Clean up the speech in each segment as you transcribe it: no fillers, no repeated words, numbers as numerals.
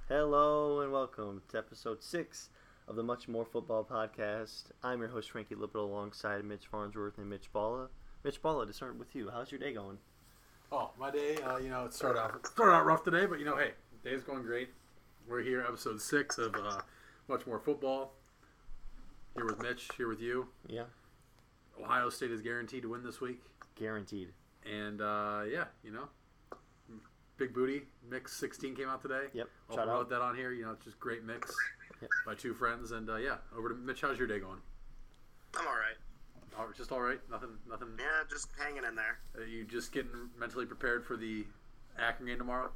Hello and welcome to episode 6 of the Much More Football Podcast. I'm your host, Frankie Lippert, alongside Mitch Farnsworth and Mitch Balla. Mitch Balla, to start with you, how's your day going? Oh, my day, it started out rough today, but, hey, day's going great. We're here, episode 6 of Much More Football. Here with Mitch, here with you. Yeah. Ohio State is guaranteed to win this week. Guaranteed. And, Big Booty, Mix 16 came out today. Yep. I'll Shout promote out. that on here. It's just great mix Yep. by two friends. And, over to Mitch. How's your day going? I'm all right. Just all right? Nothing. Yeah, just hanging in there. Are you just getting mentally prepared for the Akron game tomorrow?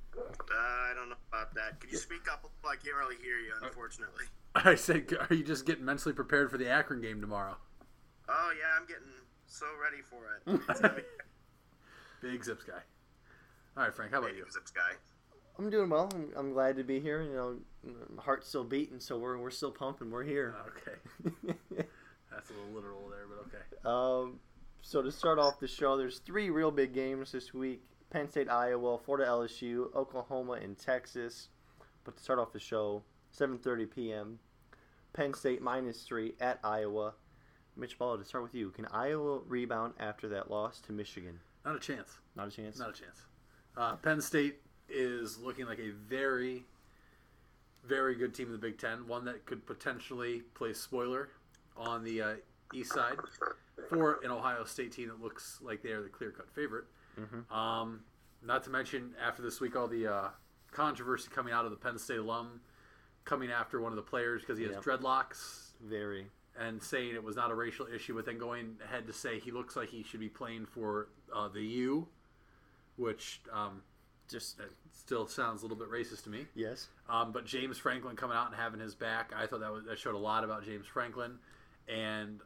I don't know about that. Could you speak up? I can't really hear you, unfortunately. I said, are you just getting mentally prepared for the Akron game tomorrow? Oh, yeah, I'm getting so ready for it. It's gonna be Big Zips guy. All right, Frank, how about you? Zips guy. I'm doing well. I'm glad to be here. My heart's still beating, so we're still pumping. We're here. Okay. That's a little literal there, but okay. So to start off the show, there's 3 real big games this week. Penn State, Iowa, Florida, LSU, Oklahoma, and Texas. But to start off the show, 7:30 p.m., Penn State -3 at Iowa. Mitch Balla, to start with you, can Iowa rebound after that loss to Michigan? Not a chance. Not a chance? Not a chance. Penn State is looking like a very, very good team in the Big Ten. One that could potentially play spoiler on the east side for an Ohio State team that looks like they are the clear-cut favorite. Mm-hmm. Not to mention, after this week, all the controversy coming out of the Penn State alum coming after one of the players because he has dreadlocks. Very. And saying it was not a racial issue, but then going ahead to say he looks like he should be playing for the U, which Just still sounds a little bit racist to me. yes. But James Franklin coming out and having his back, I thought that showed a lot about James Franklin. And,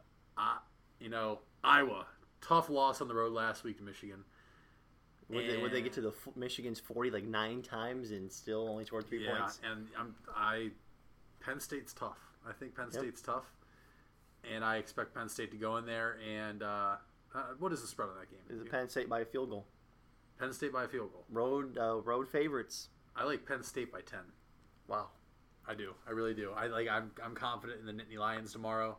Iowa, tough loss on the road last week to Michigan. Would they get to the Michigan's 40 like 9 times and still only scored 3 points? Yeah, and Penn State's tough. I think Penn State's tough, and I expect Penn State to go in there. And what is the spread on that game? Is it Penn State by a field goal? Penn State by a field goal. Road favorites. I like Penn State by 10. Wow. I do. I really do. I'm confident in the Nittany Lions tomorrow.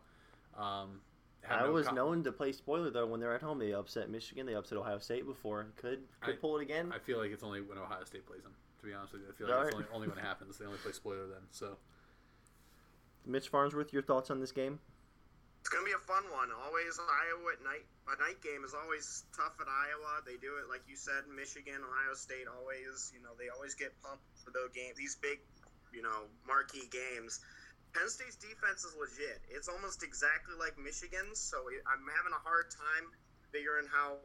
I was known to play spoiler though when they're at home. They upset Michigan. They upset Ohio State before. Could pull it again. I feel like it's only when Ohio State plays them. To be honest with you, I feel like it's only when it happens. They only play spoiler then. So, Mitch Farnsworth, your thoughts on this game? It's going to be a fun one. Always Iowa at night. A night game is always tough at Iowa. They do it, like you said, Michigan, Ohio State always, they always get pumped for these big, marquee games. Penn State's defense is legit. It's almost exactly like Michigan's, so I'm having a hard time figuring how,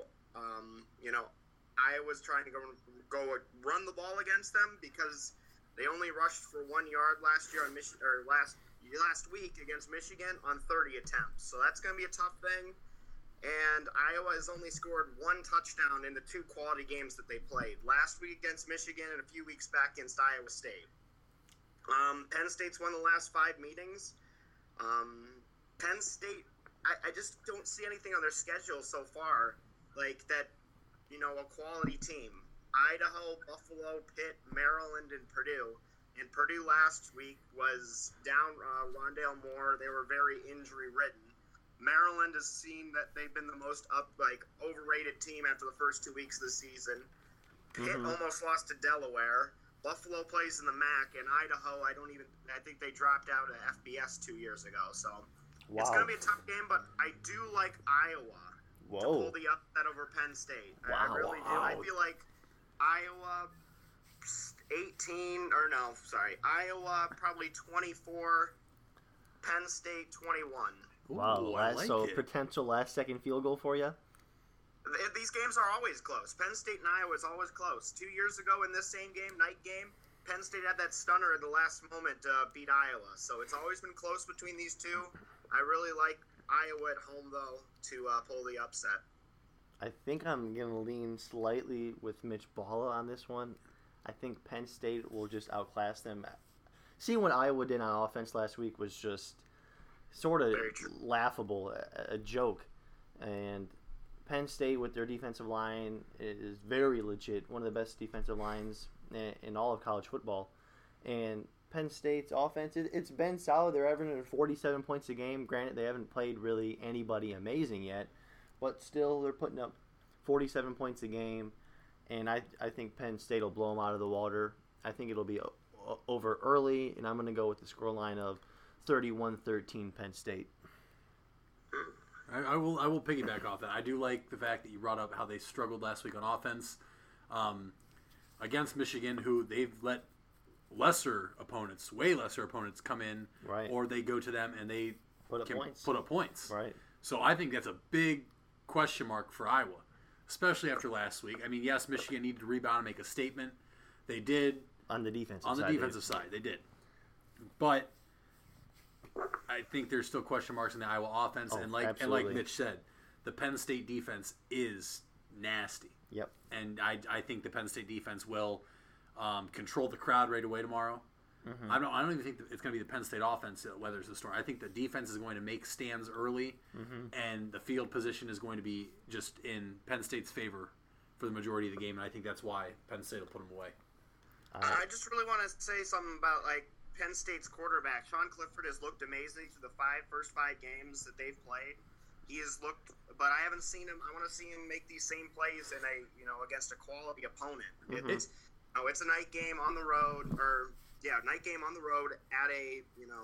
Iowa's trying to go run the ball against them because they only rushed for 1 yard last year on last week against Michigan on 30 attempts. So that's going to be a tough thing. And Iowa has only scored 1 touchdown in the 2 quality games that they played. Last week against Michigan and a few weeks back against Iowa State. Penn State's won the last 5 meetings. Penn State, I just don't see anything on their schedule so far like that, a quality team. Idaho, Buffalo, Pitt, Maryland, and Purdue. And Purdue last week was down Rondale Moore. They were very injury-ridden. Maryland has seen that they've been the most overrated team after the first 2 weeks of the season. Pitt almost lost to Delaware. Buffalo plays in the MAC, and Idaho, I think they dropped out of FBS 2 years ago. So it's going to be a tough game, but I do like Iowa to pull the upset over Penn State. I really do. I feel like Iowa Iowa probably 24, Penn State 21. Wow, so potential last-second field goal for you? These games are always close. Penn State and Iowa is always close. 2 years ago in this same game, night game, Penn State had that stunner at the last moment to beat Iowa. So it's always been close between these two. I really like Iowa at home, though, to pull the upset. I think I'm going to lean slightly with Mitch Balla on this one. I think Penn State will just outclass them. Seeing what Iowa did on offense last week was just sort of laughable, a joke. And Penn State with their defensive line is very legit, one of the best defensive lines in all of college football. And Penn State's offense, it's been solid. They're averaging 47 points a game. Granted, they haven't played really anybody amazing yet, but still they're putting up 47 points a game. And I think Penn State will blow them out of the water. I think it'll be over early, and I'm going to go with the scoreline of 31-13 Penn State. I will piggyback off that. I do like the fact that you brought up how they struggled last week on offense against Michigan, who they've let way lesser opponents come in, right, or they go to them and they put up points. Right. So I think that's a big question mark for Iowa, especially after last week. I mean, yes, Michigan needed to rebound and make a statement. They did. On the defensive side, they did. But I think there's still question marks in the Iowa offense. And like Mitch said, the Penn State defense is nasty. Yep. And I think the Penn State defense will control the crowd right away tomorrow. Mm-hmm. I don't even think it's going to be the Penn State offense that weathers the storm. I think the defense is going to make stands early, and the field position is going to be just in Penn State's favor for the majority of the game, and I think that's why Penn State will put them away. I just really want to say something about Penn State's quarterback. Sean Clifford has looked amazing through the first five games that they've played. He has looked, but I haven't seen him. I want to see him make these same plays in against a quality opponent. Mm-hmm. It's a night game on the road, night game on the road at a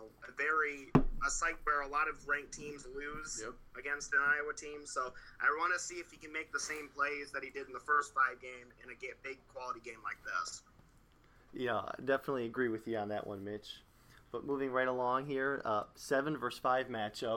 site where a lot of ranked teams lose against an Iowa team. So I want to see if he can make the same plays that he did in the first five games in a big quality game like this. Yeah, I definitely agree with you on that one, Mitch. But moving right along here, 7 versus 5 matchup.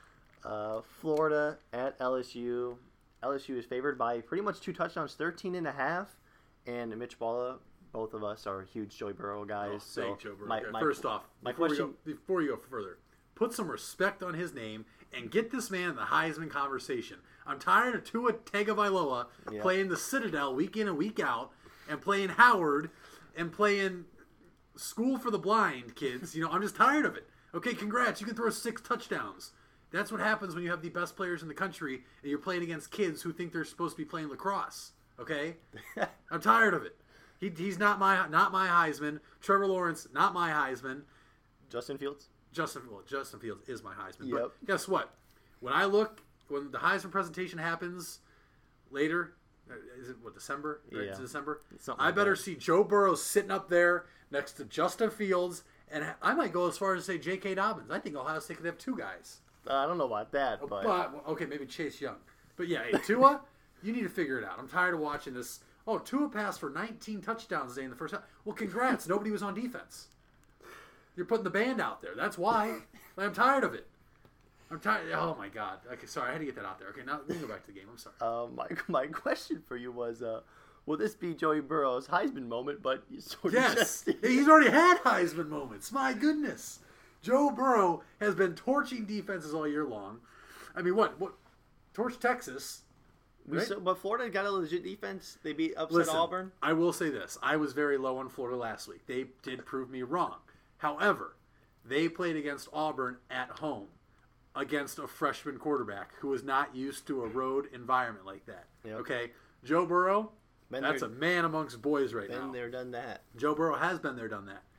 Florida at LSU. LSU is favored by pretty much 2 touchdowns, 13.5. And Mitch Balla, both of us are huge Joey Burrow guys. Joe Burrow. First off, before you go further, put some respect on his name and get this man in the Heisman conversation. I'm tired of Tua Tagovailoa playing the Citadel week in and week out and playing Howard and playing school for the blind kids. I'm just tired of it. Okay, congrats. You can throw 6 touchdowns. That's what happens when you have the best players in the country and you're playing against kids who think they're supposed to be playing lacrosse. Okay? I'm tired of it. He's not my Heisman. Trevor Lawrence, not my Heisman. Justin Fields? Justin Fields is my Heisman. Yep. But guess what? When the Heisman presentation happens later, is it December? Yeah. It's December. Something I better see Joe Burrow sitting up there next to Justin Fields, and I might go as far as to say J.K. Dobbins. I think Ohio State could have 2 guys. I don't know about that, but okay, maybe Chase Young. But yeah, hey, Tua, you need to figure it out. I'm tired of watching this. Oh, Tua passed for 19 touchdowns today in the first half. Well, congrats. Nobody was on defense. You're putting the band out there. That's why. I'm tired of it. I'm tired. Oh, my God. Okay, sorry. I had to get that out there. Okay, now we can go back to the game. I'm sorry. My question for you was, will this be Joey Burrow's Heisman moment? But yes. He's already had Heisman moments. My goodness. Joe Burrow has been torching defenses all year long. I mean, what? Torch Texas. Right? But Florida got a legit defense. They upset Auburn. I will say this. I was very low on Florida last week. They did prove me wrong. However, they played against Auburn at home against a freshman quarterback who was not used to a road environment like that. Yep. Okay? Joe Burrow, that's a man amongst boys right now. Been there, done that. Joe Burrow has been there, done that.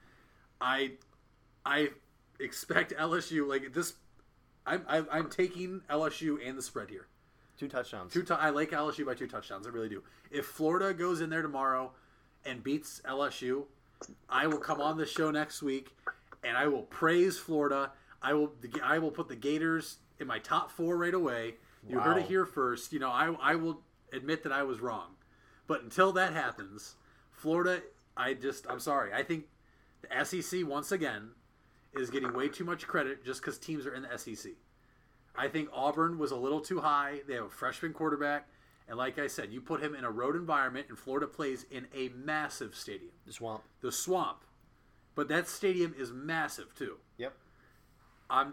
I expect LSU like this. I'm taking LSU and the spread here. 2 touchdowns. I like LSU by 2 touchdowns. I really do. If Florida goes in there tomorrow and beats LSU, I will come on the show next week and I will praise Florida. I will put the Gators in my top 4 right away. You heard it here first. I will admit that I was wrong. But until that happens, Florida, I'm sorry. I think the SEC once again is getting way too much credit just because teams are in the SEC. I think Auburn was a little too high. They have a freshman quarterback. And like I said, you put him in a road environment, and Florida plays in a massive stadium. The Swamp. But that stadium is massive, too. Yep. I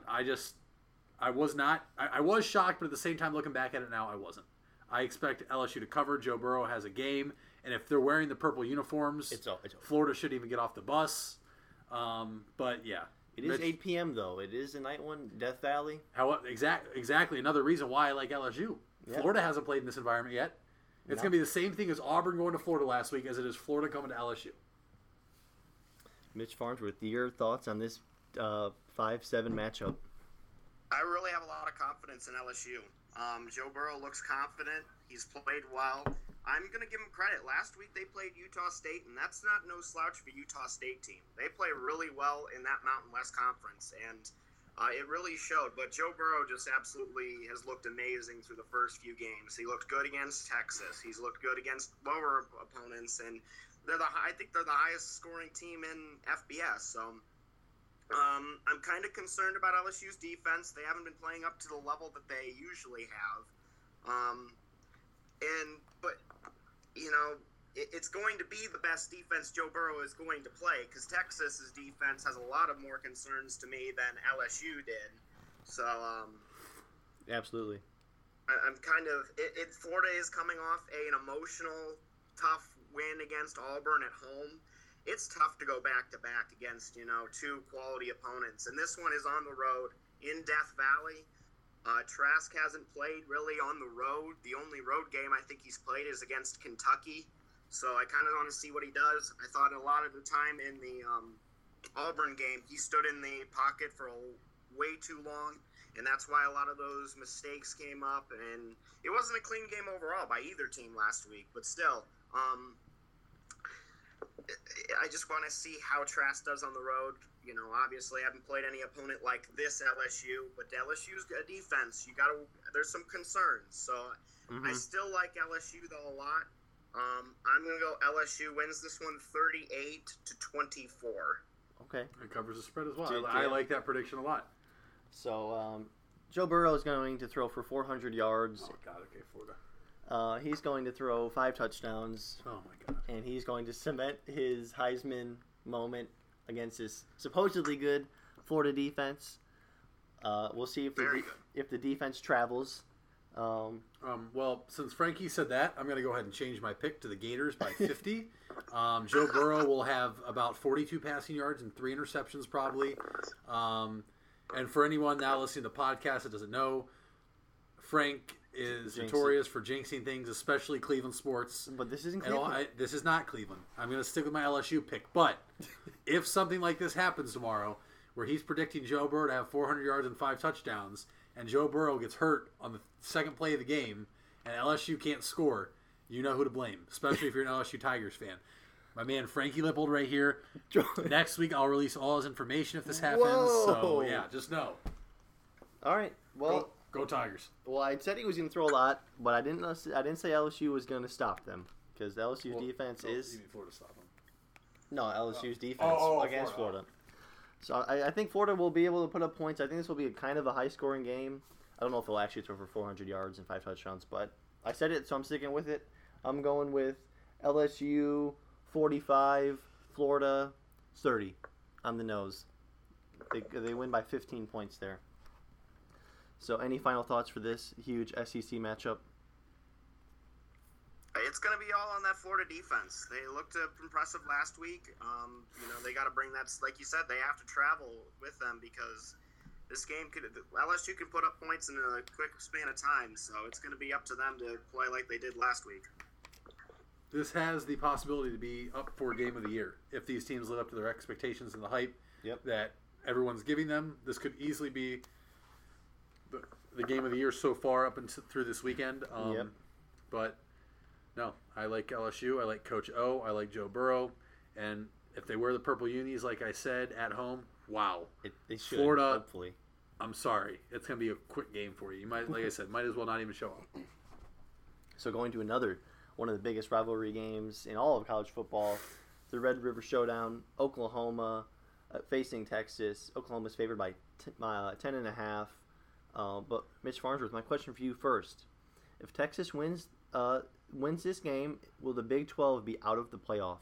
was shocked, but at the same time, looking back at it now, I wasn't. I expect LSU to cover. Joe Burrow has a game. And if they're wearing the purple uniforms, it's Florida shouldn't even get off the bus. But, yeah. It is 8 p.m. though. It is a night one, Death Valley. Exactly. Another reason why I like LSU. Yep. Florida hasn't played in this environment yet. It's going to be the same thing as Auburn going to Florida last week as it is Florida coming to LSU. Mitch Farnsworth, your thoughts on this 5-7 matchup? I really have a lot of confidence in LSU. Joe Burrow looks confident. He's played well. I'm going to give him credit. Last week they played Utah State, and that's not no slouch for Utah State team. They play really well in that Mountain West Conference, and it really showed. But Joe Burrow just absolutely has looked amazing through the first few games. He looked good against Texas. He's looked good against lower opponents, and I think they're the highest scoring team in FBS. So I'm kind of concerned about LSU's defense. They haven't been playing up to the level that they usually have. But it's going to be the best defense Joe Burrow is going to play, because Texas's defense has a lot of more concerns to me than LSU did. So, absolutely. I'm kind of Florida is coming off an emotional, tough win against Auburn at home. It's tough to go back to back against two quality opponents, and this one is on the road in Death Valley. Trask hasn't played really on the road. The only road game I think he's played is against Kentucky. So I kind of want to see what he does. I thought a lot of the time in the Auburn game, he stood in the pocket for way too long, and that's why a lot of those mistakes came up. And it wasn't a clean game overall by either team last week, but still, I just want to see how Trask does on the road. Obviously, I haven't played any opponent like this LSU, but LSU's a defense. There's some concerns. So I still like LSU though a lot. I'm gonna go LSU wins this one 38-24. Okay, it covers the spread as well. I like that prediction a lot. So Joe Burrow is going to throw for 400 yards. Oh God, okay, Florida. He's going to throw 5 touchdowns. Oh my God. And he's going to cement his Heisman moment against his supposedly good Florida defense. We'll see if the defense travels. Well, since Frankie said that, I'm going to go ahead and change my pick to the Gators by 50. Joe Burrow will have about 42 passing yards and 3 interceptions probably. And for anyone now listening to the podcast that doesn't know, Frank is notorious for jinxing things, especially Cleveland sports. But this isn't Cleveland. This is not Cleveland. I'm going to stick with my LSU pick. But if something like this happens tomorrow, where he's predicting Joe Burrow to have 400 yards and 5 touchdowns, and Joe Burrow gets hurt on the second play of the game, and LSU can't score, you know who to blame, especially if you're an LSU Tigers fan. My man Frankie Lippold right here. Next week I'll release all his information if this happens. Whoa. So, yeah, just know. All right. Well, Go Tigers. Well, I said he was going to throw a lot, but I didn't say LSU was going to stop them, because LSU's defense is... You mean Florida stop them? No, LSU's defense against Florida. So I think Florida will be able to put up points. I think this will be kind of a high-scoring game. I don't know if they'll actually throw for 400 yards and 5 touchdowns, but I said it, so I'm sticking with it. I'm going with LSU 45, Florida 30 on the nose. They win by 15 points there. So any final thoughts for this huge SEC matchup? It's going to be all on that Florida defense. They looked impressive last week. They got to bring that, like you said, they have to travel with them, because this game LSU can put up points in a quick span of time. So it's going to be up to them to play like they did last week. This has the possibility to be up for Game of the Year. If these teams live up to their expectations and the hype that everyone's giving them, this could easily be the Game of the Year so far up until through this weekend. But no, I like LSU. I like Coach O. I like Joe Burrow. And if they wear the purple unis, like I said, at home, wow. They should, Florida, hopefully. I'm sorry. It's going to be a quick game for you. You might, like I said, might as well not even show up. So going to one of the biggest rivalry games in all of college football, the Red River Showdown, Oklahoma facing Texas. Oklahoma's favored by 10.5. But Mitch Farnsworth, my question for you first: if Texas wins this game, will the Big 12 be out of the playoff?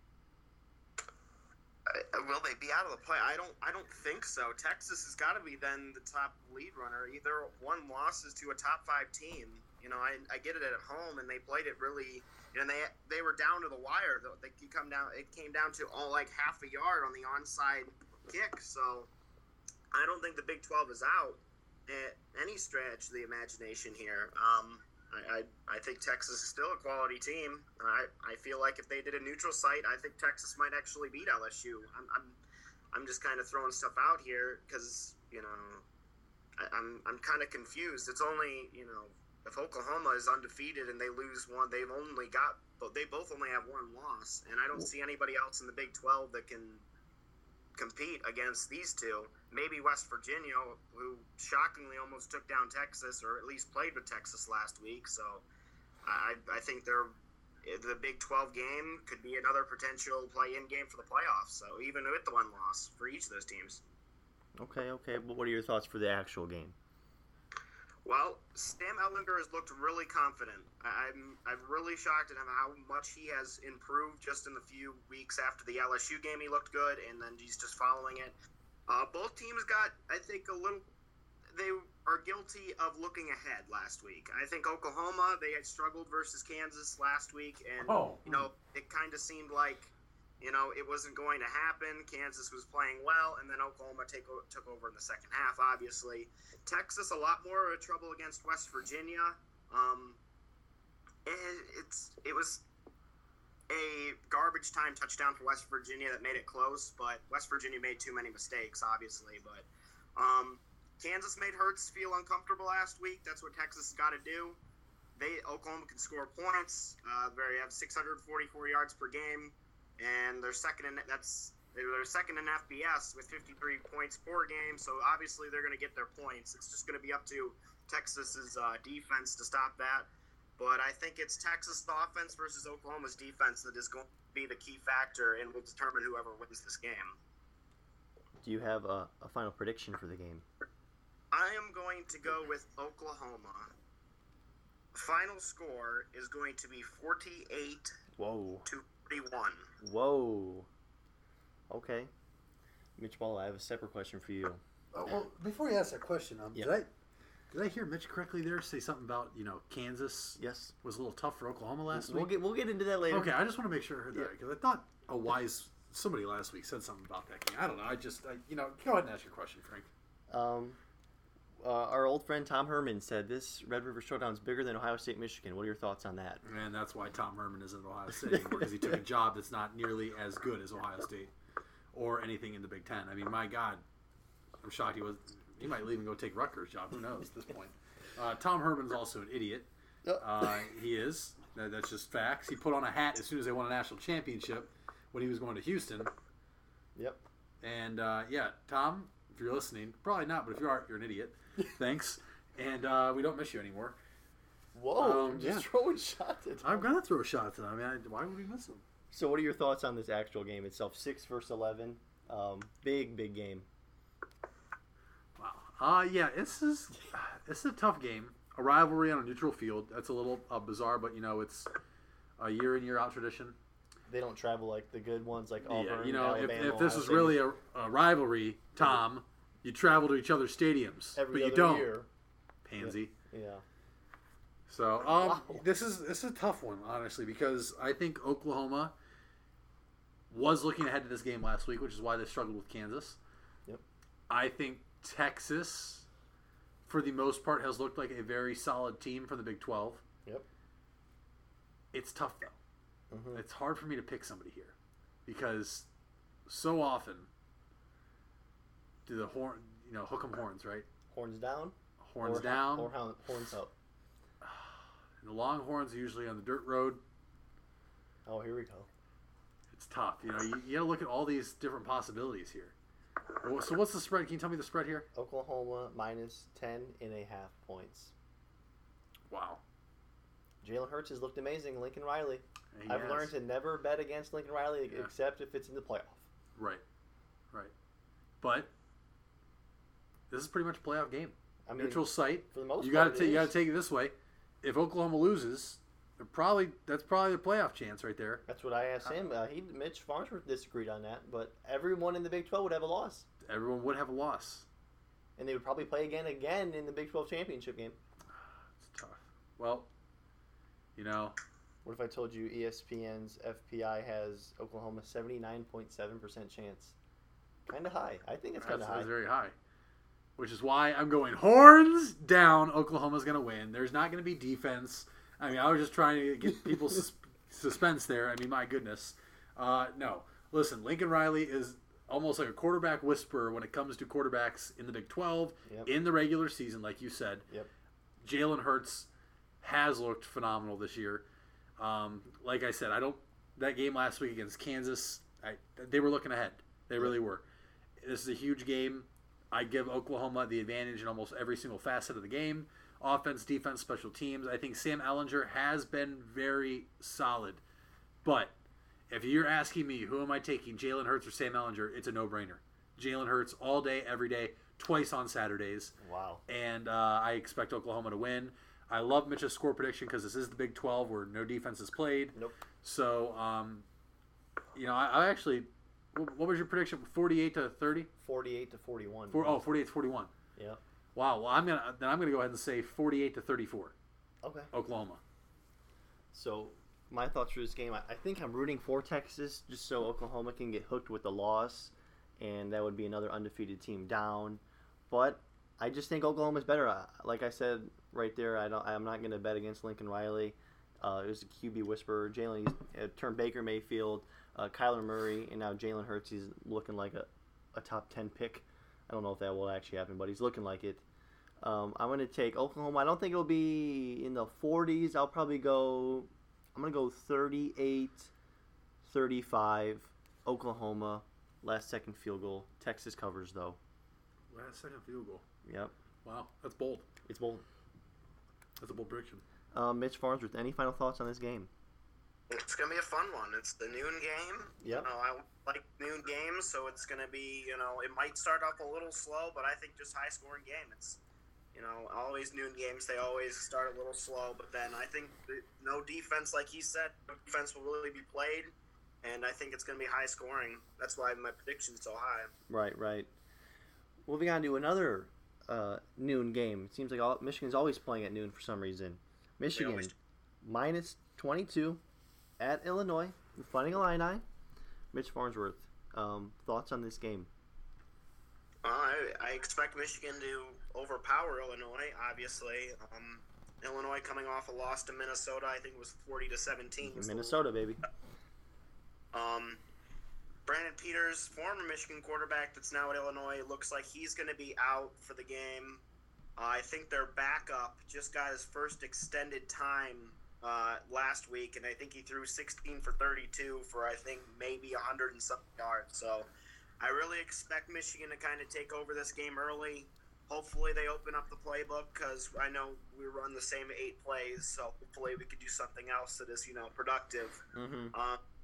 Will they be out of the play? I don't think so. Texas has got to be then the top lead runner. Either one losses to a top 5 team. I get it at home, and they played it really. They were down to the wire. It came down to all like half a yard on the onside kick. So I don't think the Big 12 is out at any stretch of the imagination here. I think Texas is still a quality team. I feel like if they did a neutral site, I think Texas might actually beat LSU. I'm just kind of throwing stuff out here because I'm kind of confused. It's only if Oklahoma is undefeated and they lose one, they both only have one loss, and I don't see anybody else in the Big 12 that can compete against these two. Maybe West Virginia, who shockingly almost took down Texas, or at least played with Texas last week. So I think the Big 12 game could be another potential play-in game for the playoffs. So even with the one loss for each of those teams. Okay. But what are your thoughts for the actual game? Well, Sam Ehlinger has looked really confident. I'm really shocked at how much he has improved just in the few weeks after the LSU game. He looked good, and then he's just following it. Both teams got, I think, they are guilty of looking ahead last week. I think Oklahoma, they had struggled versus Kansas last week, and, it kind of seemed like, it wasn't going to happen. Kansas was playing well, and then Oklahoma took over in the second half, obviously. Texas, a lot more trouble against West Virginia. It was a garbage time touchdown for West Virginia that made it close, but West Virginia made too many mistakes, obviously. But Kansas made Hurts feel uncomfortable last week. That's what Texas has got to do. Oklahoma can score points. They have 644 yards per game, and they're second in FBS with 53 points per game. So obviously they're going to get their points. It's just going to be up to Texas's defense to stop that. But I think it's Texas' offense versus Oklahoma's defense that is going to be the key factor and will determine whoever wins this game. Do you have a final prediction for the game? I am going to go with Oklahoma. Final score is going to be 48 to 41. Whoa. Okay. Mitch Ball, I have a separate question for you. Well, before you ask that question, did I hear Mitch correctly there say something about, Kansas was a little tough for Oklahoma last week? We'll get into that later. Okay, I just want to make sure I heard that, because I thought somebody last week said something about that game. I don't know. Go ahead and ask your question, Frank. Our old friend Tom Herman said this Red River Showdown is bigger than Ohio State, Michigan. What are your thoughts on that? And that's why Tom Herman isn't at Ohio State anymore, because he took a job that's not nearly as good as Ohio State or anything in the Big Ten. I mean, my God, I'm shocked he might even go take Rutgers' job. Who knows at this point? Tom Herman's also an idiot. He is. That's just facts. He put on a hat as soon as they won a national championship when he was going to Houston. Yep. And, Tom, if you're listening, probably not, but if you are, you're an idiot. Thanks. And we don't miss you anymore. Whoa, throwing shots at him. I'm going to throw shots at him. I mean, why would we miss him? So what are your thoughts on this actual game itself? 6 versus 11. Big game. Wow. It's a tough game. A rivalry on a neutral field. That's a little bizarre, but, it's a year in, year out tradition. They don't travel like the good ones like Auburn, Alabama, if this was really a rivalry, Tom, you travel to each other's stadiums, but you don't. Year. Pansy. Yeah. So this is a tough one, honestly, because I think Oklahoma was looking ahead to this game last week, which is why they struggled with Kansas. Yep. I think Texas, for the most part, has looked like a very solid team from the Big 12. Yep. It's tough though. Mm-hmm. It's hard for me to pick somebody here because so often do the hook 'em horns, right? Horns down. Horns down. Or horns up. And the Longhorns are usually on the dirt road. Oh, here we go. It's tough. You got to look at all these different possibilities here. So what's the spread? Can you tell me the spread here? Oklahoma minus 10.5 points. Wow. Jalen Hurts has looked amazing. Lincoln Riley. I've learned to never bet against Lincoln Riley except if it's in the playoff. Right. But this is pretty much a playoff game. I mean, neutral site. For the most you part, you got to take it this way. If Oklahoma loses, that's probably the playoff chance right there. That's what I asked him. Mitch Farnsworth disagreed on that, but everyone in the Big 12 would have a loss. Everyone would have a loss, and they would probably play again in the Big 12 championship game. It's tough. Well, What if I told you ESPN's FPI has Oklahoma 79.7% chance? Kind of high. I think it's kind of high. That's very high. which is why I'm going horns down. Oklahoma's going to win. There's not going to be defense. I mean, I was just trying to get people's suspense there. I mean, my goodness. No. Listen, Lincoln Riley is almost like a quarterback whisperer when it comes to quarterbacks in the Big 12, in the regular season, like you said. Yep. Jalen Hurts has looked phenomenal this year. Like I said, that game last week against Kansas, they were looking ahead. They really were. This is a huge game. I give Oklahoma the advantage in almost every single facet of the game. Offense, defense, special teams. I think Sam Ehlinger has been very solid. But if you're asking me, who am I taking, Jalen Hurts or Sam Ehlinger, it's a no-brainer. Jalen Hurts all day, every day, twice on Saturdays. Wow. And I expect Oklahoma to win. I love Mitch's score prediction because this is the Big 12 where no defense is played. Nope. So, I actually, what was your prediction? 48 to 30? 48 to 41. 48 to 41. Yeah. Wow. Well, I'm gonna go ahead and say 48 to 34. Okay. Oklahoma. So my thoughts for this game, I think I'm rooting for Texas just so Oklahoma can get hooked with the loss, and that would be another undefeated team down. But I just think Oklahoma's better. Like I said right there, I'm not going to bet against Lincoln Riley. It was a QB whisperer. Jalen turned Baker Mayfield, Kyler Murray, and now Jalen Hurts. He's looking like a top 10 pick. I don't know if that will actually happen, but he's looking like it. I'm going to take Oklahoma. I don't think it'll be in the 40s. I'm going to go 38-35, Oklahoma. Last second field goal. Texas covers, though. Last second field goal. Yep. Wow, that's bold. It's bold. That's a bold prediction. Mitch Farnsworth, any final thoughts on this game? It's going to be a fun one. It's the noon game. Yep. I like noon games, so it's going to be, it might start off a little slow, but I think just high-scoring game. It's, always noon games, they always start a little slow, but then I think no defense, like he said, no defense will really be played, and I think it's going to be high-scoring. That's why my prediction's so high. Right. Moving on to another noon game. It seems like Michigan's always playing at noon for some reason. Michigan, minus 22 at Illinois, Fighting Illini. Mitch Farnsworth, thoughts on this game? I expect Michigan to overpower Illinois, obviously. Illinois coming off a loss to Minnesota, I think it was 40-17. Minnesota, baby. Brandon Peters, former Michigan quarterback that's now at Illinois, looks like he's going to be out for the game. I think their backup just got his first extended time last week, and I think he threw 16 for 32 for, I think, maybe 100 and something yards. So I really expect Michigan to kind of take over this game early. Hopefully they open up the playbook because I know we run the same 8 plays, so hopefully we could do something else that is, productive. Mm-hmm.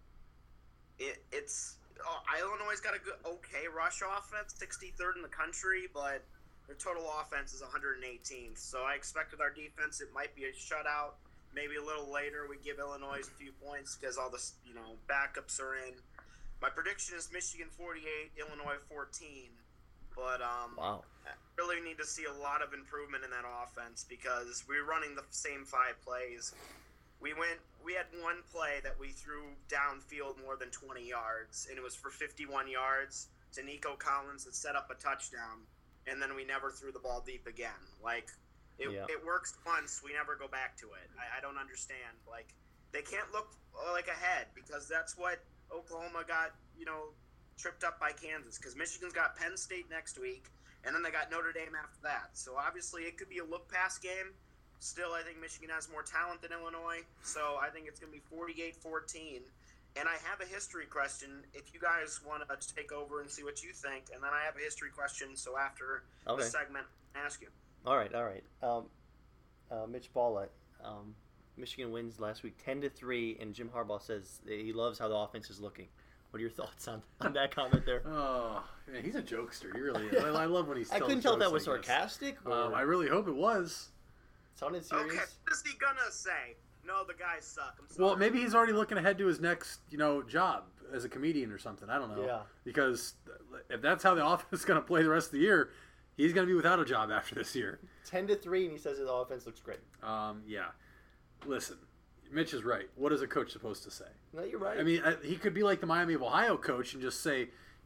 Illinois got a good, okay rush offense, 63rd in the country, but their total offense is 118th. So I expect with our defense it might be a shutout. Maybe a little later we give Illinois a few points because all the backups are in. My prediction is Michigan 48, Illinois 14. But wow. I really need to see a lot of improvement in that offense because we're running the same 5 plays. We had one play that we threw downfield more than 20 yards, and it was for 51 yards to Nico Collins that set up a touchdown, and then we never threw the ball deep again. It works once, we never go back to it. I don't understand. They can't look ahead because that's what Oklahoma got, tripped up by Kansas because Michigan's got Penn State next week, and then they got Notre Dame after that. So obviously it could be a look-pass game. Still, I think Michigan has more talent than Illinois, so I think it's going to be 48-14. And I have a history question if you guys want to take over and see what you think, and then I have a history question, so after the segment, I ask you. All right. Mitch Balla, Michigan wins last week 10-3, and Jim Harbaugh says he loves how the offense is looking. What are your thoughts on that comment there? Oh, man, he's a jokester. He really is. I love when he's I couldn't tell if that was sarcastic. I really hope it was. Sounded serious. Okay, what is he gonna say? No, the guys suck. I'm sorry. Well, maybe he's already looking ahead to his next, job as a comedian or something. I don't know. Yeah. Because if that's how the offense is going to play the rest of the year, he's going to be without a job after this year. 10-3, and he says his offense looks great. Yeah. Listen, Mitch is right. What is a coach supposed to say? No, you're right. I mean, he could be like the Miami of Ohio coach and just say,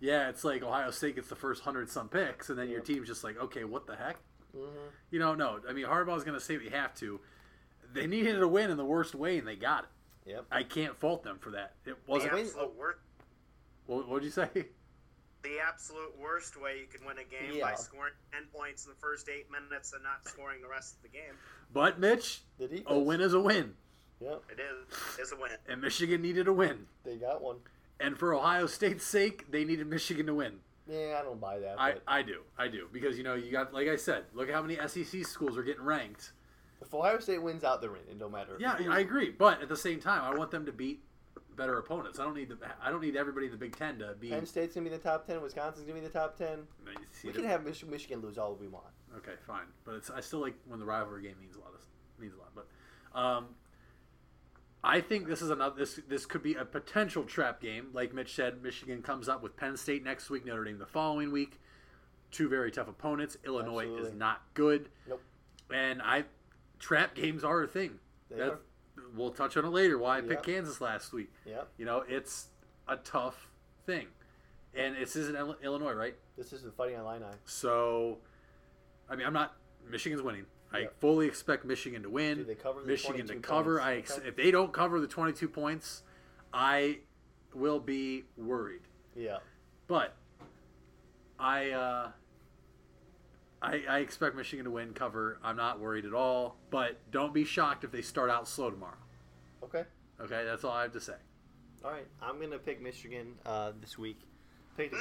Yeah, it's like Ohio State gets the first 100-some picks, and then your team's just like, okay, what the heck? Mm-hmm. No. I mean, Harbaugh's going to say we have to. They needed to win in the worst way, and they got it. Yep. I can't fault them for that. It wasn't. The absolute worst. What'd you say? The absolute worst way you can win a game by scoring 10 points in the first 8 minutes and not scoring the rest of the game. But, Mitch, a win is a win. Yep. It is. It's a win. And Michigan needed a win. They got one. And for Ohio State's sake, they needed Michigan to win. Yeah, I don't buy that. I do. Because, you got, like I said, look at how many SEC schools are getting ranked. If Ohio State wins out, they're in. It don't matter. Yeah, I agree. But at the same time, I want them to beat better opponents. I don't need everybody in the Big Ten to be. Penn State's gonna be the top 10. Wisconsin's gonna be the top 10. We can have Michigan lose all we want. Okay, fine. But I still like when the rivalry game means a lot. But I think this is another. This could be a potential trap game. Like Mitch said, Michigan comes up with Penn State next week, Notre Dame the following week. Two very tough opponents. Illinois is not good. Nope. And trap games are a thing. We'll touch on it later. Why I picked Kansas last week. Yeah. It's a tough thing, and this is in Illinois, right? This is the Fighting Illini. So, I mean, Michigan's winning. I fully expect Michigan to win. Do they cover the Michigan 22 to cover. points? Okay. If they don't cover the 22 points, I will be worried. Yeah. But I expect Michigan to win, cover. I'm not worried at all. But don't be shocked if they start out slow tomorrow. Okay. Okay, that's all I have to say. All right, I'm gonna pick Michigan this week. Picked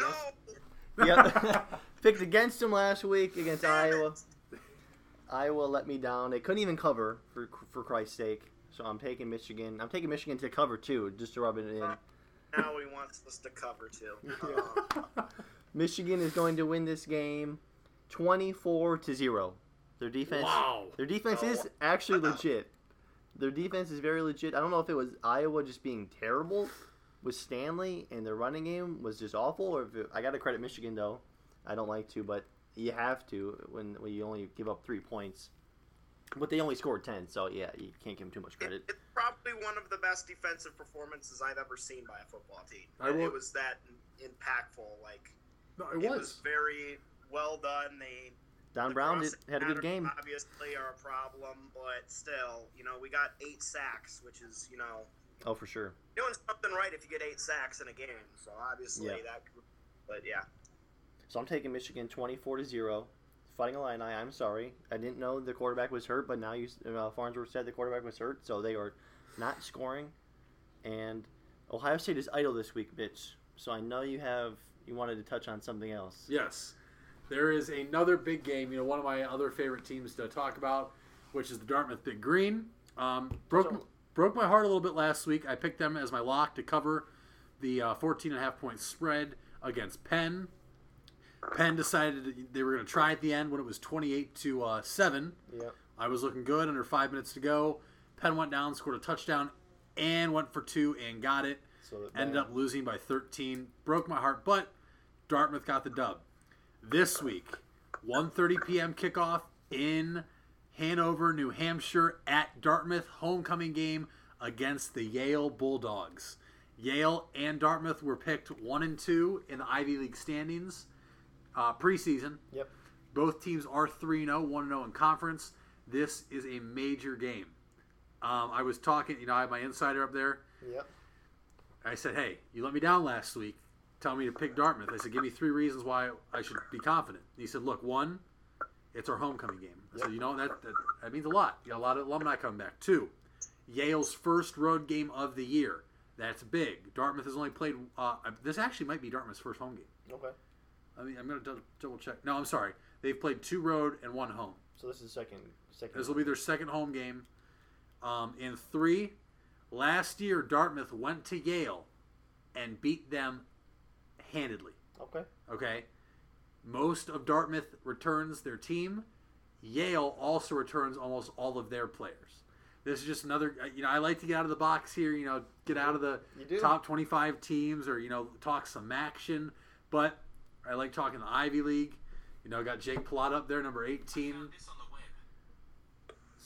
against them last week against Iowa. Iowa let me down. They couldn't even cover for Christ's sake. So I'm taking Michigan. I'm taking Michigan to cover too, just to rub it in. Now he wants us to cover too. Michigan is going to win this game 24-0. Their defense. Wow. Their defense is actually legit. Their defense is very legit. I don't know if it was Iowa just being terrible with Stanley and their running game was just awful, or if I got to credit Michigan though. I don't like to, but you have to when you only give up 3 points. But they only scored 10, so yeah, you can't give them too much credit. It's probably one of the best defensive performances I've ever seen by a football team. It was that impactful. It was very well done. Don Brown had a good game. Obviously, are a problem, but still, we got 8 sacks, which is, Oh, for sure. Doing something right if you get 8 sacks in a game. So obviously but yeah. So I'm taking Michigan 24-0. Fighting Illini. I'm sorry, I didn't know the quarterback was hurt, but now Farnsworth said the quarterback was hurt, so they are not scoring. And Ohio State is idle this week, bitch. So I know you wanted to touch on something else. Yes. There is another big game, one of my other favorite teams to talk about, which is the Dartmouth Big Green. Broke my heart a little bit last week. I picked them as my lock to cover the 14.5-point spread against Penn. Penn decided they were going to try at the end when it was 28-7. Yep. I was looking good under 5 minutes to go. Penn went down, scored a touchdown, and went for 2 and got it. Ended up losing by 13. Broke my heart, but Dartmouth got the dub. This week, 1:30 p.m. kickoff in Hanover, New Hampshire at Dartmouth, homecoming game against the Yale Bulldogs. Yale and Dartmouth were picked 1 and 2 in the Ivy League standings preseason. Yep. Both teams are 3-0, 1-0 in conference. This is a major game. I was talking, I have my insider up there. Yep. I said, hey, you let me down last week. Tell me to pick Dartmouth. I said, give me 3 reasons why I should be confident. He said, look, 1, it's our homecoming game. I said, that means a lot. You got a lot of alumni coming back. 2, Yale's first road game of the year. That's big. Dartmouth has only played. This actually might be Dartmouth's first home game. Okay. I'm going to double check. No, I'm sorry. They've played 2 road and 1 home. So this is second. This will be their second home game. In 3, last year Dartmouth went to Yale and beat them handedly. Okay. Most of Dartmouth returns their team. Yale also returns almost all of their players. This is just another, I like to get out of the box here, get out of the top 25 teams or, talk some action. But I like talking the Ivy League. Got Jake Pilato up there, number 18.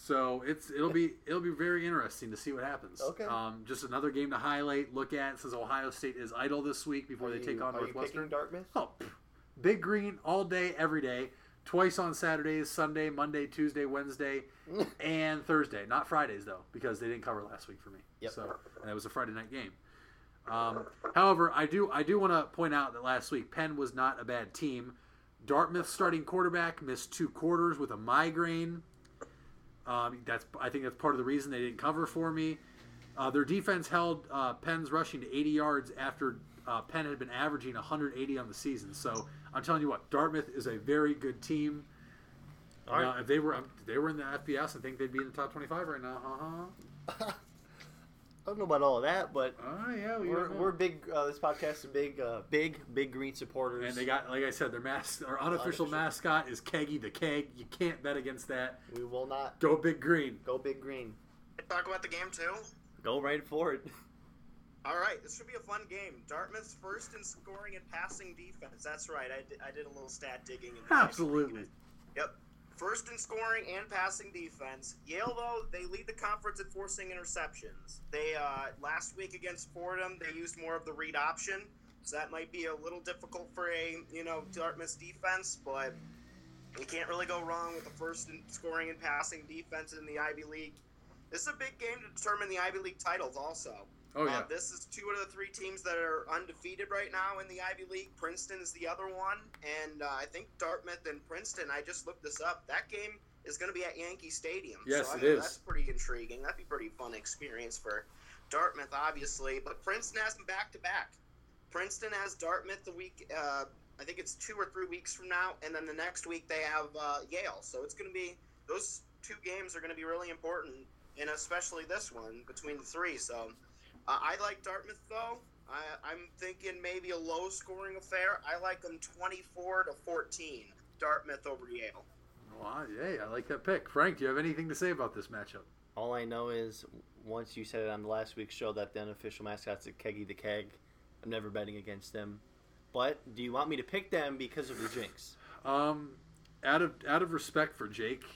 So it'll be very interesting to see what happens. Okay. Just another game to highlight, look at, since Ohio State is idle this week before they take on Northwestern. Are you picking Dartmouth? Oh, Big Green all day, every day. Twice on Saturdays, Sunday, Monday, Tuesday, Wednesday, and Thursday. Not Fridays though, because they didn't cover last week for me. Yep. So and it was a Friday night game. However, I do want to point out that last week Penn was not a bad team. Dartmouth's starting quarterback missed 2 quarters with a migraine. I think that's part of the reason they didn't cover for me. Their defense held Penn's rushing to 80 yards after Penn had been averaging 180 on the season. So I'm telling you what, Dartmouth is a very good team. All right. If they were in the FBS, I think they'd be in the top 25 right now. I don't know about all of that, but yeah, we're big. This podcast is big Green supporters. And they got, like I said, their unofficial mascot is Keggy the Keg. You can't bet against that. We will not. Go Big Green. Go Big Green. Talk about the game too. Go right for it. All right, this should be a fun game. Dartmouth's first in scoring and passing defense. That's right. I did a little stat digging. Absolutely. Yep. First in scoring and passing defense. Yale, though, they lead the conference in forcing interceptions. They last week against Fordham, they used more of the read option, so that might be a little difficult for a Dartmouth's defense. But you can't really go wrong with the first in scoring and passing defense in the Ivy League. This is a big game to determine the Ivy League titles, also. Oh yeah. This is 2 out of the 3 teams that are undefeated right now in the Ivy League. Princeton is the other one, and I think Dartmouth and Princeton. I just looked this up. That game is going to be at Yankee Stadium. Yes, so, it is. That's pretty intriguing. That'd be a pretty fun experience for Dartmouth, obviously. But Princeton has them back to back. Princeton has Dartmouth the week. I think it's 2 or 3 weeks from now, and then the next week they have Yale. So it's going to be those 2 games are going to be really important, and especially this one between the 3. So. I like Dartmouth, though. I'm thinking maybe a low-scoring affair. I like them 24-14, Dartmouth over Yale. Well, hey, I like that pick. Frank, do you have anything to say about this matchup? All I know is once you said it on the last week's show that the unofficial mascot's a Keggy the Keg, I'm never betting against them. But do you want me to pick them because of the jinx? Out of respect for Jake,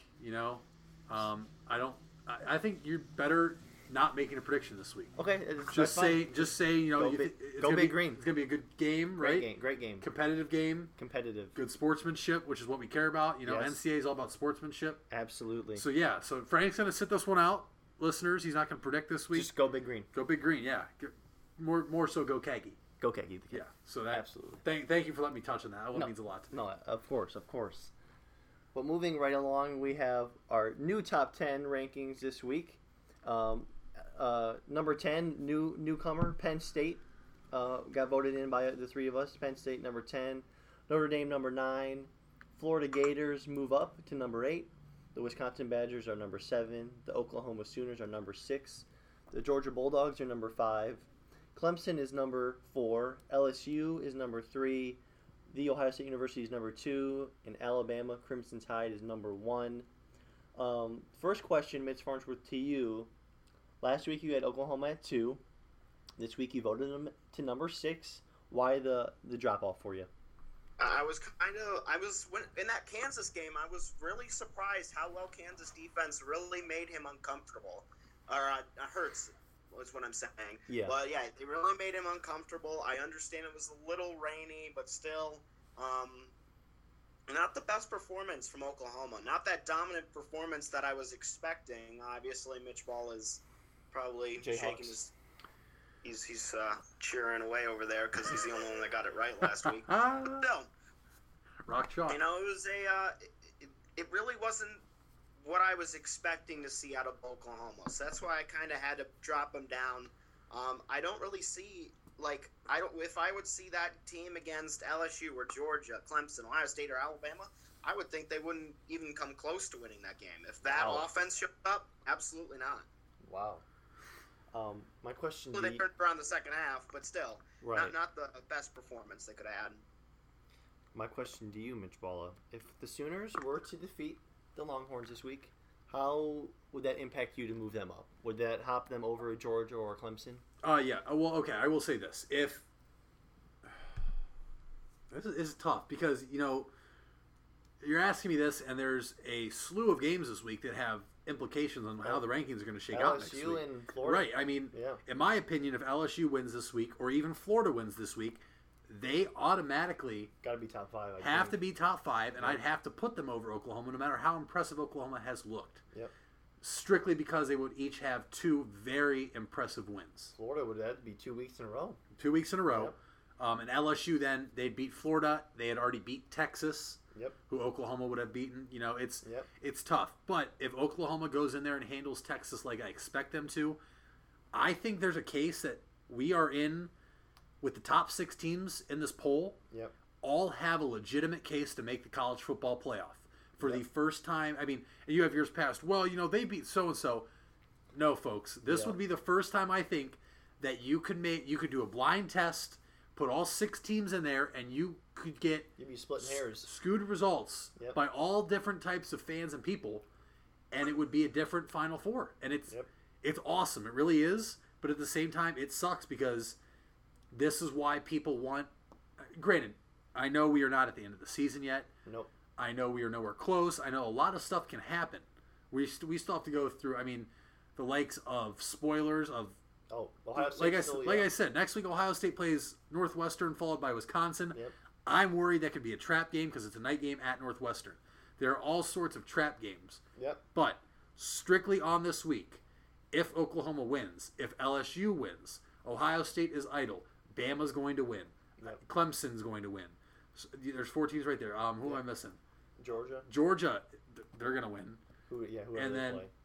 I think you're better not making a prediction this week. Okay, just say go Big Green. It's gonna be a good game, right? Great game. Competitive game. Competitive. Good sportsmanship, which is what we care about. Yes. NCAA is all about sportsmanship. Absolutely. So Frank's gonna sit this one out, listeners. He's not gonna predict this week. Just go Big Green. Go Big Green. Yeah. More so, go Keggy. Go Keggy. Yeah. So that absolutely. Thank you for letting me touch on that. That means a lot to me. No, of course. But moving right along, we have our new top 10 rankings this week. Number 10, newcomer, Penn State, got voted in by the 3 of us. Penn State, number 10. Notre Dame, number 9. Florida Gators move up to number 8. The Wisconsin Badgers are number 7. The Oklahoma Sooners are number 6. The Georgia Bulldogs are number 5. Clemson is number 4. LSU is number 3. The Ohio State University is number 2. And Alabama Crimson Tide is number 1. First question, Mitch Farnsworth, to you. Last week you had Oklahoma at 2. This week you voted them to number 6. Why the drop off for you? In that Kansas game, I was really surprised how well Kansas defense really made him uncomfortable. Or Hurts was what I'm saying. Yeah. But yeah, they really made him uncomfortable. I understand it was a little rainy, but still, not the best performance from Oklahoma. Not that dominant performance that I was expecting. Obviously, Mitch Ball is probably shaking his. He's cheering away over there because he's the only one that got it right last week. No, rock chalk. it was it really wasn't what I was expecting to see out of Oklahoma. So that's why I kind of had to drop them down. I don't really see if I would see that team against LSU or Georgia, Clemson, Ohio State, or Alabama, I would think they wouldn't even come close to winning that game. If that offense showed up, absolutely not. Wow. My question. Well, they turned around the second half, but still, right. not the best performance they could have had. My question to you, Mitch Balla, if the Sooners were to defeat the Longhorns this week, how would that impact you to move them up? Would that hop them over Georgia or Clemson? Yeah. Well, okay. I will say this: if this is tough because you're asking me this, and there's a slew of games this week that have implications on how the rankings are going to shake out next week. LSU and Florida. Right. I mean, Yeah. in my opinion, if LSU wins this week, or even Florida wins this week, they automatically Got to be top 5. I have think. to be top 5, and Yep. I'd have to put them over Oklahoma, no matter how impressive Oklahoma has looked. Yep. Strictly because they would each have 2 very impressive wins. Florida would that be 2 weeks in a row. 2 weeks in a row. Yep. And LSU then, they'd beat Florida. They had already beat Texas, Yep. who Oklahoma would have beaten. You know, it's Yep. it's tough. But if Oklahoma goes in there and handles Texas like I expect them to, I think there's a case that we are in with the top 6 teams in this poll. Yep. All have a legitimate case to make the college football playoff for the Yep. first time. I mean, you have years past. Well, you know, they beat so and so. No, folks, this Yeah. would be the first time I think that you could do a blind test, put all 6 teams in there, and you could get You'd be splitting hairs. skewed results Yep. by all different types of fans and people, and it would be a different Final Four. And it's Yep. it's awesome. It really is. But at the same time, it sucks because this is why people want. Granted, I know we are not at the end of the season yet. Nope. I know we are nowhere close. I know a lot of stuff can happen. We still have to go through. I mean, the likes of spoilers of. Oh, Ohio State. Like I said, next week Ohio State plays Northwestern, followed by Wisconsin. Yep. I'm worried that could be a trap game because it's a night game at Northwestern. There are all sorts of trap games. Yep. But strictly on this week, if Oklahoma wins, if LSU wins, Ohio State is idle. Bama's going to win. Yep. Clemson's going to win. So, there's 4 teams right there. Who am I missing? Georgia. Georgia, they're going to win. Whoever And they then- play.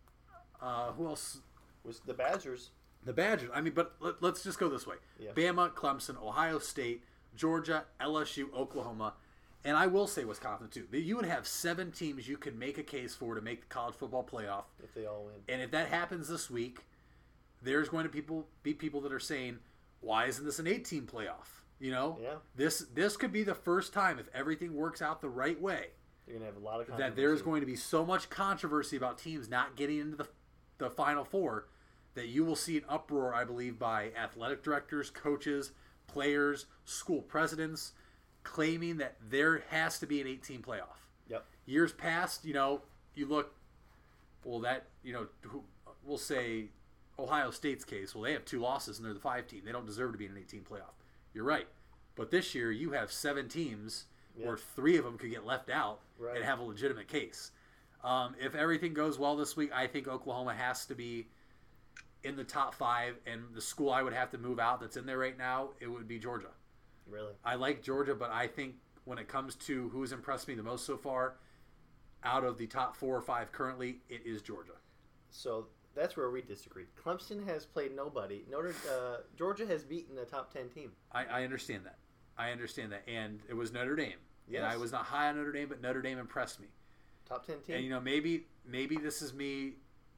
Who else? Was the Badgers. The Badgers. I mean, but let's just go this way. Yeah. Bama, Clemson, Ohio State, Georgia, LSU, Oklahoma, and I will say Wisconsin too. You would have 7 teams you could make a case for to make the college football playoff. If they all win. And if that happens this week, there's going to be people that are saying, why isn't this an 8-team playoff? You know? Yeah. This could be the first time, if everything works out the right way, You're going to have a lot of that there's going to be so much controversy about teams not getting into the Final Four that you will see an uproar, I believe, by athletic directors, coaches, players, school presidents, claiming that there has to be an 8-team playoff. Yep. Years past, you know, you look, well, that, you know, we'll say Ohio State's case, well, they have 2 losses and they're the 5 team. They don't deserve to be in an 8-team playoff. You're right. But this year, you have 7 teams where 3 of them could get left out and have a legitimate case. If everything goes well this week, I think Oklahoma has to be in the top 5, and the school I would have to move out that's in there right now, it would be Georgia. Really? I like Georgia, but I think when it comes to who's impressed me the most so far, out of the top 4 or 5 currently, it is Georgia. So that's where we disagree. Clemson has played nobody. Georgia has beaten a top 10 team. I understand that. And it was Notre Dame. Yes. And I was not high on Notre Dame, but Notre Dame impressed me. Top 10 team. And, you know, maybe this is me.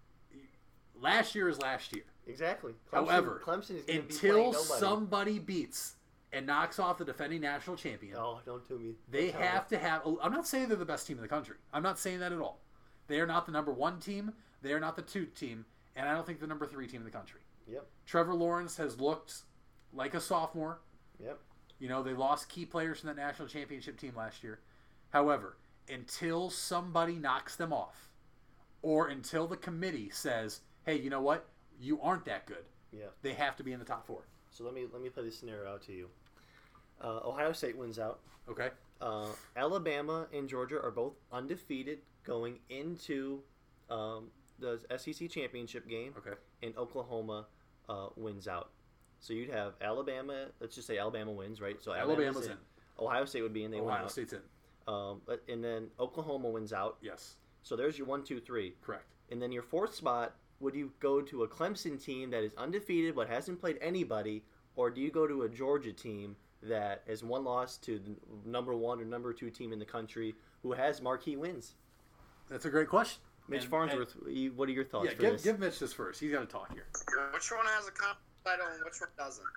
Last year is last year. Exactly. However, Clemson is going to be until playing nobody. somebody beats and knocks off the defending national champion, Oh, don't do me. they have to have. I'm not saying they're the best team in the country. I'm not saying that at all. They are not the number 1 team. They are not the 2 team. And I don't think the number 3 team in the country. Yep. Trevor Lawrence has looked like a sophomore. Yep. You know, they lost key players from that national championship team last year. However, until somebody knocks them off, or until the committee says, hey, you know what? You aren't that good. Yeah. They have to be in the top 4. So let me play this scenario out to you. Ohio State wins out. Okay? Alabama and Georgia are both undefeated going into the SEC championship game. Okay. And Oklahoma wins out. So you'd have Alabama. Let's just say Alabama wins, right? So Alabama's in. Ohio State would be in. They win Ohio out. State's in. And then Oklahoma wins out. Yes. So there's your 1, 2, 3. Correct. And then your 4th spot, would you go to a Clemson team that is undefeated but hasn't played anybody, or do you go to a Georgia team that has 1 loss to the number 1 or number 2 team in the country who has marquee wins? That's a great question. Mitch Farnsworth, what are your thoughts for Yeah, this? give Mitch this first. He's got to talk here. Which one has a conference title and which one doesn't?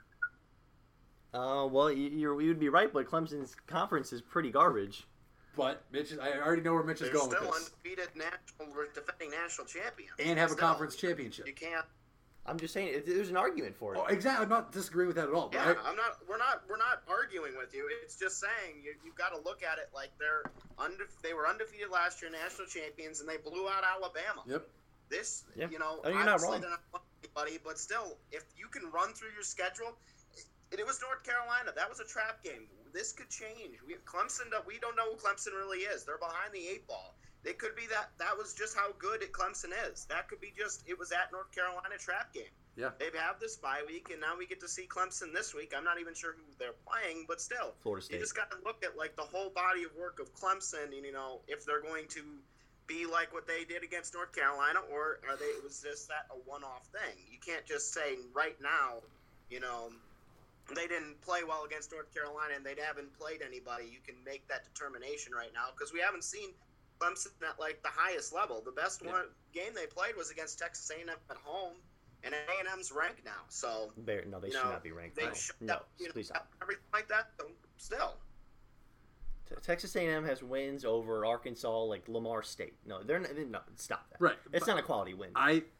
Well, you would be right, but Clemson's conference is pretty garbage. But Mitch, I already know where Mitch is They're going with still this. undefeated defending national champions. And have a Still. conference championship. You can't. I'm just saying, there's an argument for it. Oh, exactly. I'm not disagreeing with that at all. Yeah, I'm not. We're not arguing with you. It's just saying you've got to look at it like they were undefeated last year, national champions, and they blew out Alabama. Yep. This, Yeah. you know, Oh, you're not obviously wrong. they're not playing anybody, but still, if you can run through your schedule, it was North Carolina. That was a trap game. This could change. Clemson, we don't know who Clemson really is. They're behind the 8 ball. It could be that was just how good Clemson is. That could be just it was at North Carolina trap game. Yeah. They have this bye week, and now we get to see Clemson this week. I'm not even sure who they're playing, but still, Florida State. you just got to look at like the whole body of work of Clemson, and you know if they're going to be like what they did against North Carolina, or are they? It was just that a one-off thing. You can't just say right now, you know, they didn't play well against North Carolina and they haven't played anybody. You can make that determination right now because we haven't seen Clemson at like the highest level. The best game they played was against Texas A&M at home, and A&M's ranked now. So No, they should not be ranked. They No, should, no, you know, please stop. everything like that. So still, Texas A&M has wins over Arkansas, like Lamar State. No, no, stop that. Right. It's not a quality win.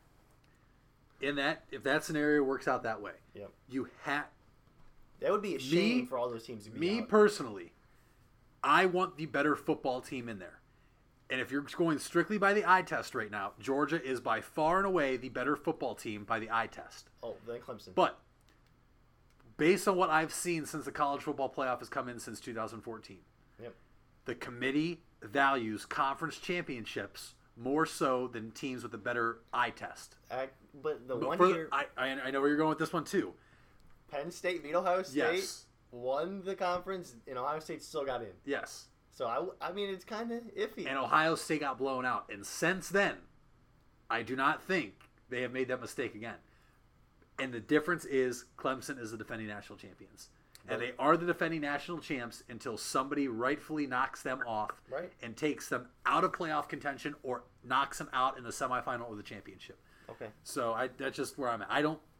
If that scenario works out that way, Yep. you have. That would be a shame for all those teams to be Me out. personally, I want the better football team in there. And if you're going strictly by the eye test right now, Georgia is by far and away the better football team by the eye test. Oh, then Clemson. But based on what I've seen since the college football playoff has come in since 2014, Yep. the committee values conference championships more so than teams with a better eye test. But the But one for- year I know where you're going with this one too. Penn State beat Ohio State, Yes. won the conference, and Ohio State still got in. Yes. So, I mean, it's kind of iffy. And Ohio State got blown out. And since then, I do not think they have made that mistake again. And the difference is Clemson is the defending national champions. And they are the defending national champs until somebody rightfully knocks them off Right. and takes them out of playoff contention or knocks them out in the semifinal or the championship. Okay. So that's just where I'm at.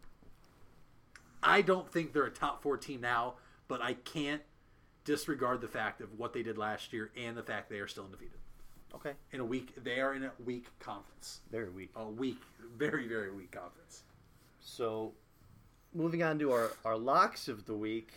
I don't think they're a top 4 team now, but I can't disregard the fact of what they did last year and the fact they are still undefeated. Okay. They are in a weak conference. Very weak. A weak, very, very weak conference. So, moving on to our locks of the week.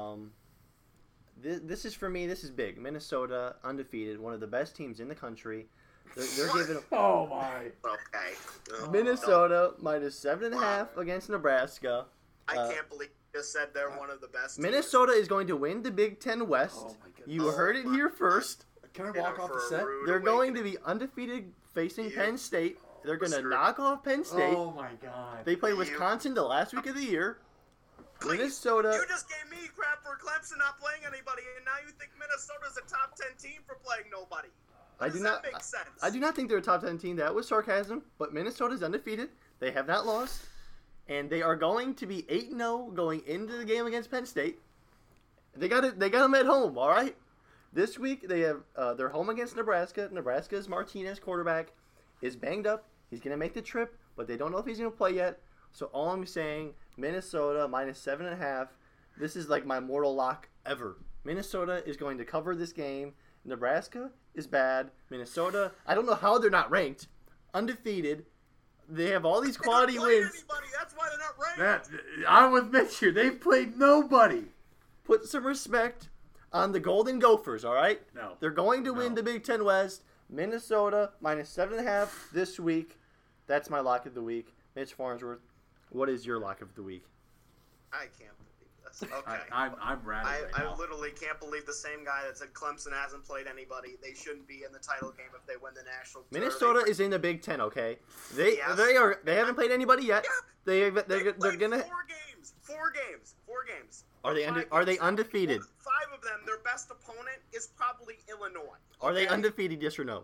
This is for me. This is big. Minnesota undefeated, one of the best teams in the country. They're giving Oh my! okay. Minnesota minus 7.5 against Nebraska. I can't believe you just said they're one of the best. teams. Minnesota is going to win the Big Ten West. Oh my goodness. You heard it here first. Can I You know, walk off for the a set? rude They're going awakening. to be undefeated facing You- Penn State. They're going to Sir. knock off Penn State. Oh my god! They play You- Wisconsin the last week of the year. Please, Minnesota. You just gave me crap for Clemson not playing anybody, and now you think Minnesota's a top 10 team for playing nobody. I do not. That make sense? I do not think they're a top 10 team. That was sarcasm. But Minnesota's undefeated. They have not lost, and they are going to be 8-0 going into the game against Penn State. They got it. They got them at home. All right. This week they have. They're home against Nebraska. Nebraska's Martinez quarterback is banged up. He's going to make the trip, but they don't know if he's going to play yet. So all I'm saying, Minnesota minus 7.5. This is like my mortal lock ever. Minnesota is going to cover this game. Nebraska is bad. Minnesota, I don't know how they're not ranked. Undefeated. They have all these They quality don't play wins. Anybody. That's why they're not ranked. I'm with Mitch here. They've played nobody. Put some respect on the Golden Gophers, all right? No. They're going to win No. the Big Ten West. Minnesota minus 7.5 this week. That's my lock of the week. Mitch Farnsworth, what is your lock of the week? I can't believe this. Okay. I'm rattled right I now. literally can't believe the same guy that said Clemson hasn't played anybody. They shouldn't be in the title game if they win the national. Minnesota is in the Big Ten, okay? They Yes. they haven't played anybody yet. Yeah. They're played gonna. 4 games. 4 games. 4 games. Are they Five are they games. undefeated? 5 of them. Their best opponent is probably Illinois. Are they okay? undefeated? Yes or no?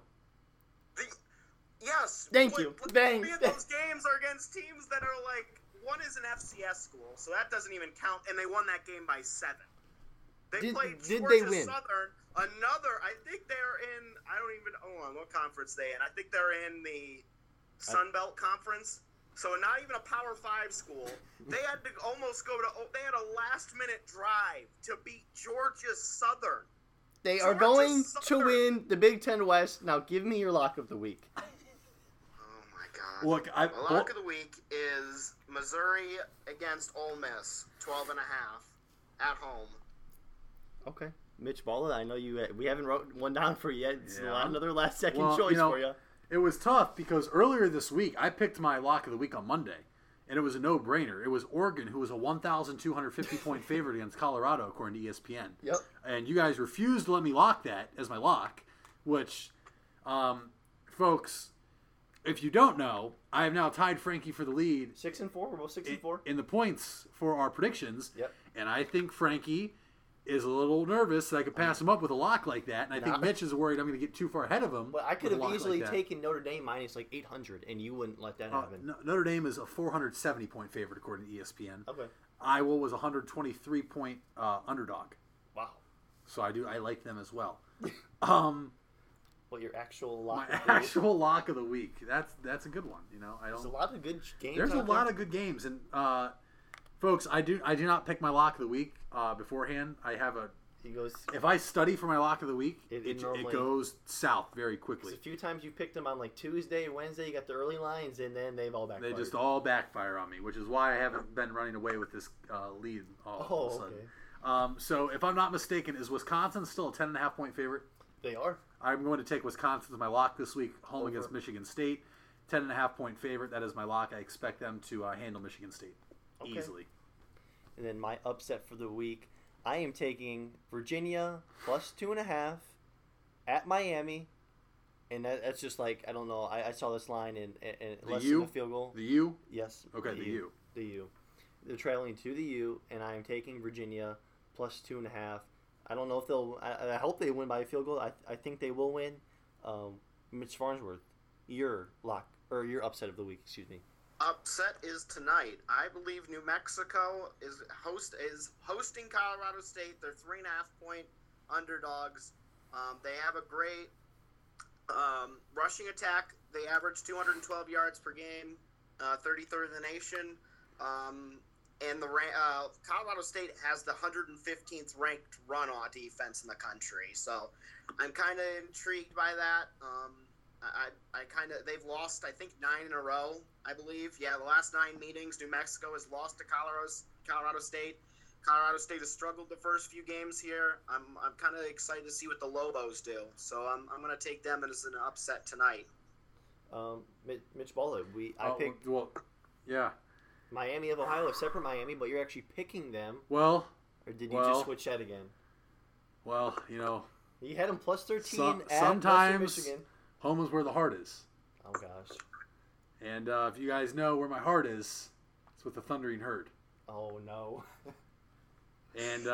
Yes. Thank you. Bang. 3 of those games are against teams that are like, one is an FCS school, so that doesn't even count, and they won that game by 7. They played did Georgia they win? Southern. I think they're in, I don't even, hold on, what conference they in? I think they're in the Sun Belt Conference. So not even a Power 5 school. They had to almost they had a last-minute drive to beat Georgia Southern. They are Georgia going to Southern. win the Big Ten West. Now give me your lock of the week. Oh my God. Look, The lock of the week is Missouri against Ole Miss, 12.5 at home. Okay. Mitch Balla, I know you. We haven't wrote one down for you yet. It's Yeah. another last second Well, choice you know, for you. It was tough because earlier this week I picked my lock of the week on Monday, and it was a no-brainer. It was Oregon, who was a 1,250 point favorite against Colorado, according to ESPN. Yep. And you guys refused to let me lock that as my lock, which, folks, if you don't know, I have now tied Frankie for the lead 6-4. We're both 6-4. in the points for our predictions. Yep. And I think Frankie is a little nervous that I could pass him up with a lock like that. And I think Mitch is worried I'm going to get too far ahead of him. But I could with a have lock easily like that. taken Notre Dame minus like 800, and you wouldn't let that happen. Notre Dame is a 470 point favorite according to ESPN. Okay. Iowa was a 123 point underdog. Wow. So I like them as well. Well, your actual lock. My of the week? actual lock of the week. That's a good one. You know, There's a lot of good games. There's a out lot there. of good games, and folks, I do not pick my lock of the week beforehand. I have a. He goes. If I study for my lock of the week, It it normally- goes south very There's quickly. a few times you picked them on like Tuesday, Wednesday. You got the early lines, and then they've all They backfired. just all backfire on me, which is why I haven't been running away with this lead all of a sudden. Okay. So if I'm not mistaken, is Wisconsin still a 10.5 point favorite? They are. I'm going to take Wisconsin as my lock this week, home Over. against Michigan State. 10.5 point favorite. That is my lock. I expect them to handle Michigan State Okay. easily. And then my upset for the week, I am taking Virginia plus 2.5 at Miami, and that's just like I don't know. I saw this line and less U? than a field goal. The U? Yes. Okay, the U. The U. They're trailing to the U, and I am taking Virginia plus 2.5. I don't know if they'll. I hope they win by a field goal. I think they will win. Mitch Farnsworth, your lock or your upset of the week. Excuse me. Upset is tonight. I believe New Mexico is hosting Colorado State. They're 3.5 point underdogs. They have a great rushing attack. They average 212 yards per game, 33rd in the nation. And Colorado State has the 115th ranked run-on defense in the country. So I'm kind of intrigued by that. They've lost, I think, 9 in a row, I believe. Yeah, the last 9 meetings, New Mexico has lost to Colorado State. Colorado State has struggled the first few games here. I'm kind of excited to see what the Lobos do. So I'm going to take them as an upset tonight. Mitch Balla, I picked yeah. Miami of Ohio, a separate Miami, but you're actually picking them. Well, Or did you just switch that again? well, you know, You had them plus 13 at sometimes Western Michigan. home is where the heart is. Oh, gosh. And if you guys know where my heart is, it's with the Thundering Herd. Oh, no. And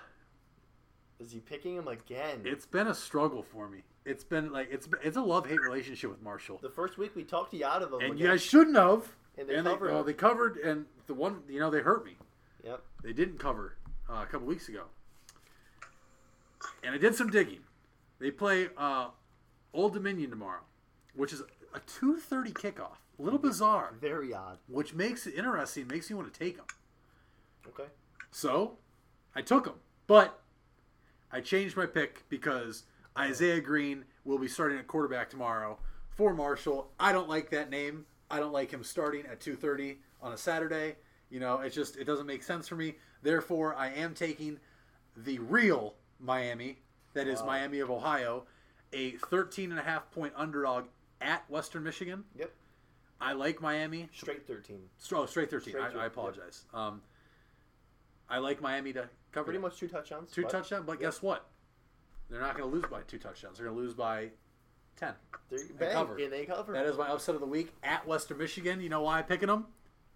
Is he picking him again? it's been a struggle for me. It's been like it's a love-hate relationship with Marshall. The first week we talked you out of him. And you guys shouldn't have. And they covered. They covered, and the one, they hurt me. Yep. They didn't cover a couple weeks ago. And I did some digging. They play Old Dominion tomorrow, which is a 2:30 kickoff. A little bizarre. Very odd. Which makes it interesting, makes you want to take them. Okay. So, I took them. But I changed my pick because Isaiah Green will be starting at quarterback tomorrow for Marshall. I don't like that name. I don't like him starting at 2:30 on a Saturday. It doesn't make sense for me. Therefore, I am taking the real Miami, that is Miami of Ohio, a 13.5 point underdog at Western Michigan. Yep. I like Miami. Straight 13. Straight 13. Straight I apologize. I like Miami to cover Pretty it. much 2 touchdowns. Two touchdowns, but guess what? They're not going to lose by 2 touchdowns. They're going to lose by 10. They cover. And they cover. That is my upset of the week at Western Michigan. You know why I'm picking them?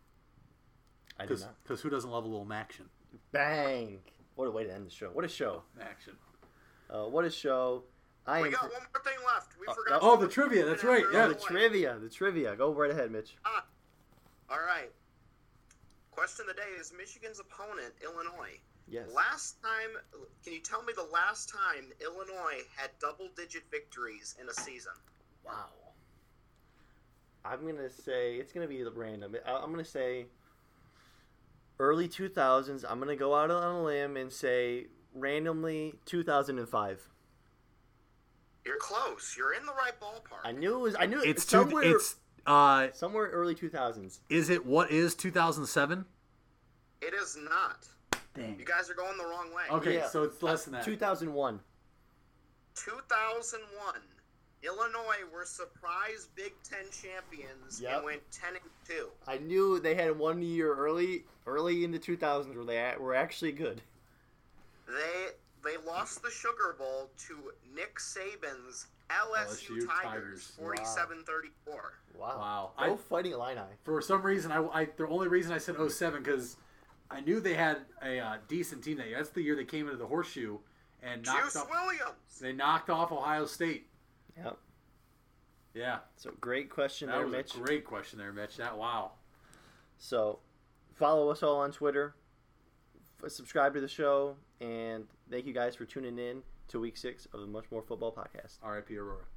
I do not. Because who doesn't love a little action? Bang. What a way to end the show. What a show. Action. What a show. We got one more thing left. We forgot. Oh, the trivia. That's right. Yeah. The trivia. Go right ahead, Mitch. All right. Question of the day is Michigan's opponent, Illinois. Yes. Last time, can you tell me the last time Illinois had double-digit victories in a season? Wow. I'm going to say, it's going to be random. I'm going to say early 2000s. I'm going to go out on a limb and say randomly 2005. You're close. You're in the right ballpark. I knew it. It's somewhere, somewhere early 2000s. Is it what is 2007? It is not. Dang. You guys are going the wrong way. Okay, Yeah. so it's less than that. 2001. 2001. Illinois were surprise Big Ten champions Yep. and went 10-2. I knew they had 1 year early in the 2000s where they were actually good. They lost the Sugar Bowl to Nick Saban's LSU Tigers, 47-34. Wow. Wow. Fighting Illini. For some reason, the only reason I said 07 because I knew they had a decent team that year. That's the year they came into the Horseshoe and Juice Williams. They knocked off Ohio State. Yep. Yeah. So great question That there, was Mitch. a great question there, Mitch. Wow. So follow us all on Twitter. Subscribe to the show. And thank you guys for tuning in to week 6 of the Much More Football podcast. R.I.P. Aurora.